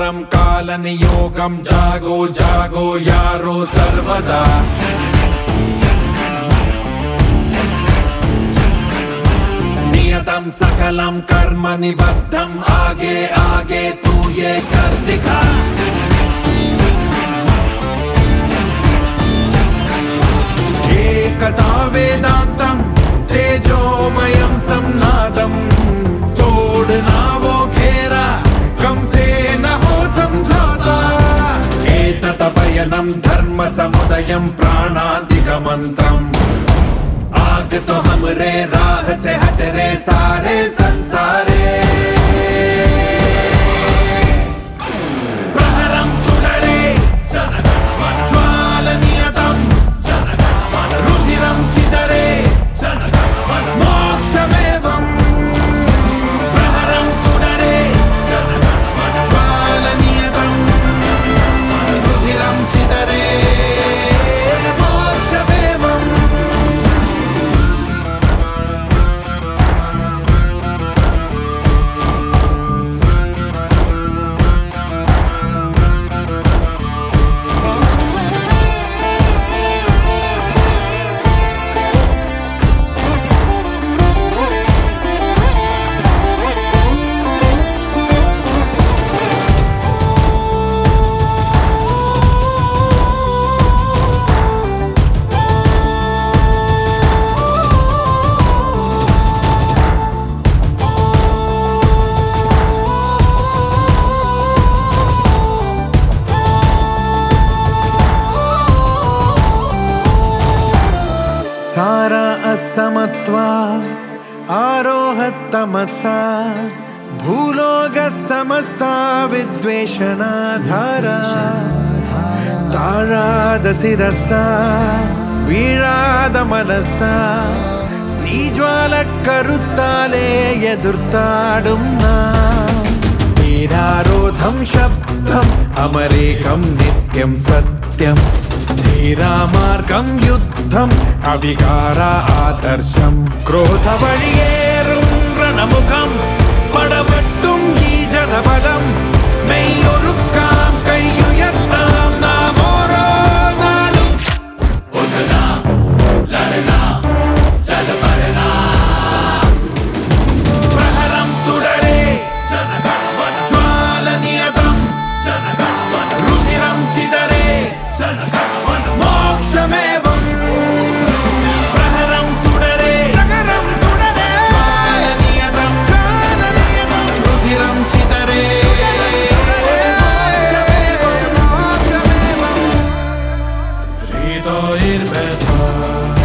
प्रहरं कालनियोगं जागो जागो यारो सर्वदा नियतं सकलं कर्म निबद्धं आगे आगे तू ये कर दिखा एकदा वेदांतं तेजोमयं संनादं तोड़ना वो घेरा कम से न हो समझौता एतत पयनं धर्म समुदयं प्राणादिकमंत्रम् आग तो हमरे राह से हट रे सारे संसारे प्रहरं तुडरे ज्वाल नियतं रुधिरं चिदरे मोक्षमेवं प्रहरं तुडरे ज्वाल नियतं रुधिरं चिदरे मोक्षमेवं सारा असमत्वा आरोहतमसा भूलोक समस्ता विद्वेषणा धारा ताराद शिरसा वीराद मनसा तीज्वाल करुत्ताले एदुर्ताडुम्ना वीरारोधं शब्दम् अमरेकं नित्यं सत्यम् धीरा मार्गं युद्धम् अविकारा आदर्शं क्रोधवळियेरुं रणमुखं पडवट्टुं ई जनबलं मेय्योरुक्कां कैयुयर्तां नामोरो नाडुं उठना लड़ना चल पड़ना प्रहरं तुडरे ज्वाल नियतं रुधिरं चिदरे मोक्षमेवं प्रहरं तुडरे ज्वाल नियतं रुधिरं चिदरे मोक्षमेवं रीतो निर्भयता